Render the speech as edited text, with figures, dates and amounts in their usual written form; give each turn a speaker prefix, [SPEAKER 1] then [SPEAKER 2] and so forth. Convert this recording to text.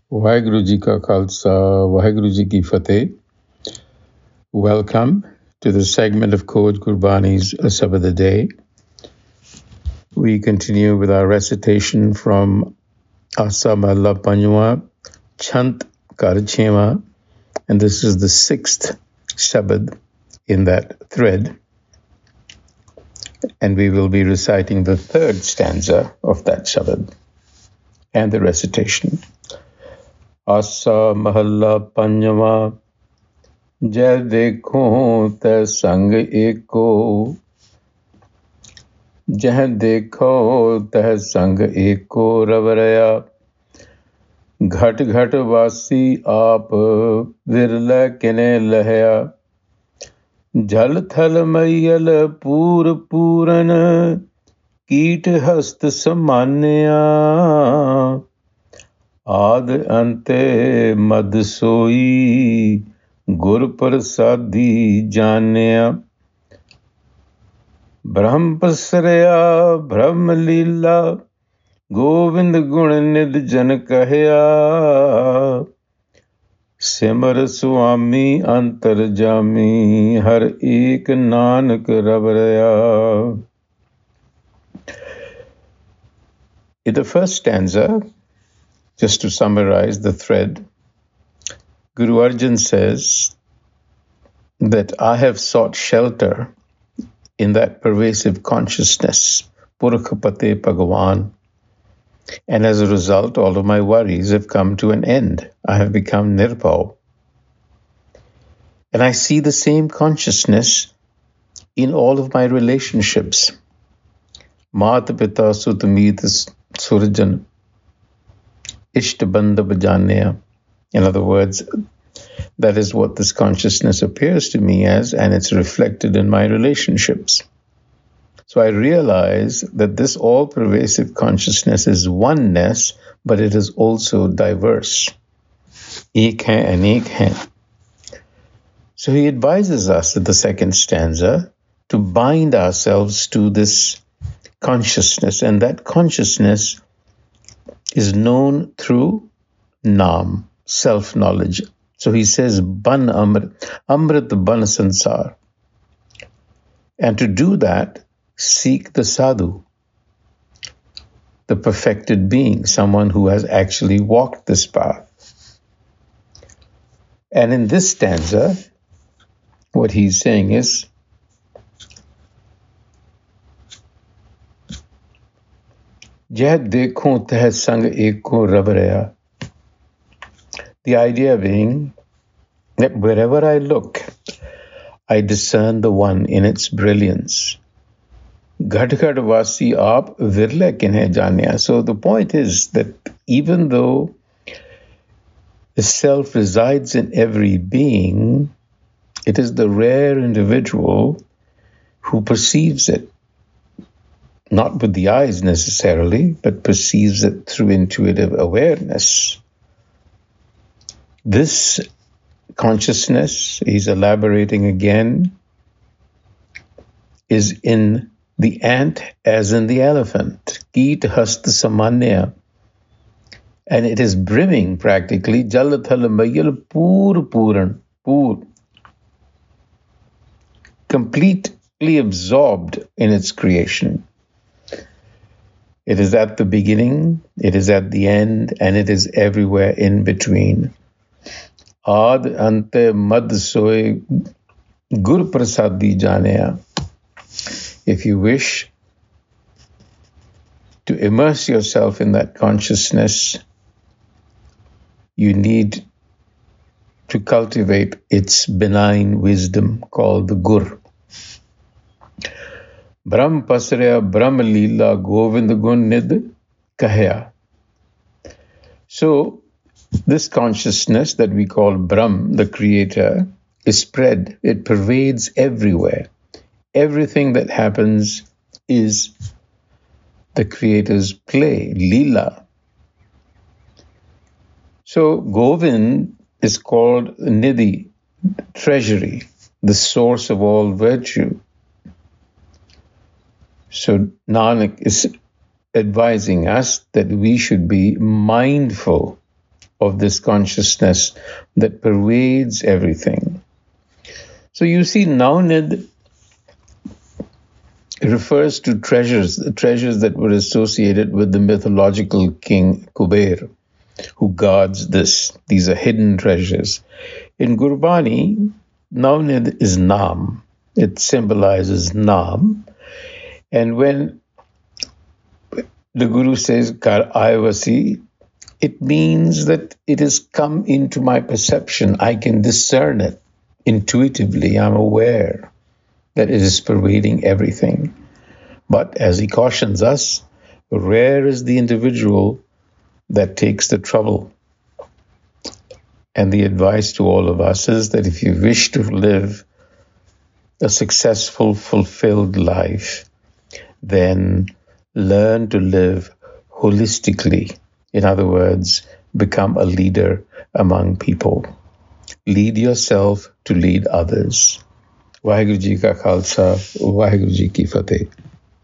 [SPEAKER 1] Waheguru Ji Ka Khalsa, Waheguru Ji Ki Fateh. Welcome to the segment of Code Gurbani's Sab of the Day. We continue with our recitation from Asa Mahalla Panjwa, Chant Kar Chhema, and this is the 6th Shabad in that thread. And we will be reciting the 3rd stanza of that Shabad and the recitation. Asa Mahalla Panjwa, जय देखो तै संग एको, जह देखो तह संग एको रवरया, घट घट वासी आप विरल किने लहया, जल थल मैयल पूर पूरन, कीट हस्त समान्या, आद अंते मद सोई, गुर प्रसादी जान्या, ब्रह्म पसरया ब्रह्म लीला, गोविंद गुण निध जन कहया, सिमर स्वामी अंतर जामी, हर एक Nanak रवरया. In the first stanza, just to summarize the thread, Guru Arjan says that I have sought shelter in that pervasive consciousness, Purakhapate Bhagavan, and as a result, all of my worries have come to an end. I have become Nirbhav. And I see the same consciousness in all of my relationships. Mata Pita Sutamita Surjan, Ishtabandha Bhajanya. In other words, that is what this consciousness appears to me as, and it's reflected in my relationships. So I realize that this all-pervasive consciousness is oneness, but it is also diverse. Ek hai, anek hai. So he advises us in the second stanza to bind ourselves to this consciousness, and that consciousness is known through Naam, self-knowledge. So he says, Ban Amrit, Amrit Ban Sansar. And to do that, seek the sadhu, the perfected being, someone who has actually walked this path. And in this stanza, what he's saying is, Jeh dekho teh sang eko ravaraya. The idea being that wherever I look, I discern the one in its brilliance. Ghat ghat vasi aap virla kinhe janya. So the point is that even though the self resides in every being, it is the rare individual who perceives it. Not with the eyes necessarily, but perceives it through intuitive awareness. This consciousness, he's elaborating again, is in the ant as in the elephant. Keet hasta samanya. And it is brimming practically. Jalathala mayal pur puran. Pur. Completely absorbed in its creation. It is at the beginning, it is at the end, and it is everywhere in between. Ad ante mad soy gur prasadi janaya. If you wish to immerse yourself in that consciousness, you need to cultivate its benign wisdom called the Gur. Brahm pasraya Brahm Leela Govind Gun Nid Kahya. So, this consciousness that we call Brahm, the creator, is spread. It pervades everywhere. Everything that happens is the creator's play, Leela. So Govind is called Nidhi, treasury, the source of all virtue. So Nanak is advising us that we should be mindful of this consciousness that pervades everything. So you see, Navnid refers to treasures that were associated with the mythological king Kuber, who guards this. These are hidden treasures. In Gurbani, Navnid is Nam. It symbolizes Nam. And when the Guru says Kar Ayavasi, it means that it has come into my perception. I can discern it intuitively. I'm aware that it is pervading everything. But as he cautions us, rare is the individual that takes the trouble. And the advice to all of us is that if you wish to live a successful, fulfilled life, then learn to live holistically. In other words, become a leader among people. Lead yourself to lead others. Waheguru Ji Ka Khalsa, Waheguru Ji Ki Fateh.